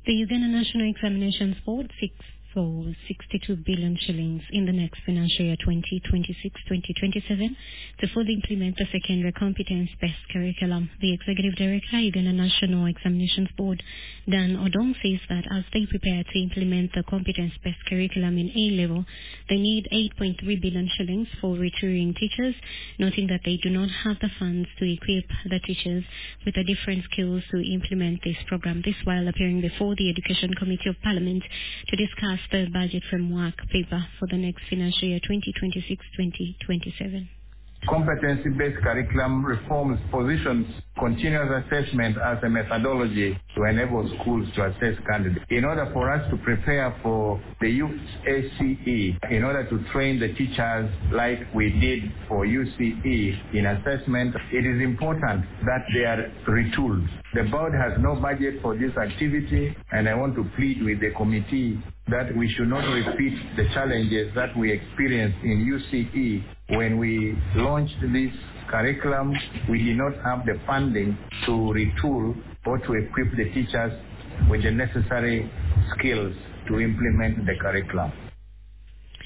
The Uganda National Examinations Board fixed for 62 billion shillings in the next financial year 2026-2027 to fully implement the secondary competence-based curriculum. The Executive Director, Uganda National Examinations Board, Dan Odong, says that as they prepare to implement the competence-based curriculum in A-level, they need 8.3 billion shillings for retaining teachers, noting that they do not have the funds to equip the teachers with the different skills to implement this program. This while appearing before the Education Committee of Parliament to discuss the budget framework paper for the next financial year 2026-2027. Competency-based curriculum reforms positions continuous assessment as a methodology to enable schools to assess candidates. In order for us to prepare for the UCE, in order to train the teachers like we did for UCE in assessment, it is important that they are retooled. The board has no budget for this activity, and I want to plead with the committee that we should not repeat the challenges that we experienced in UCE when we launched this curriculum. We did not have the funding to retool or to equip the teachers with the necessary skills to implement the curriculum.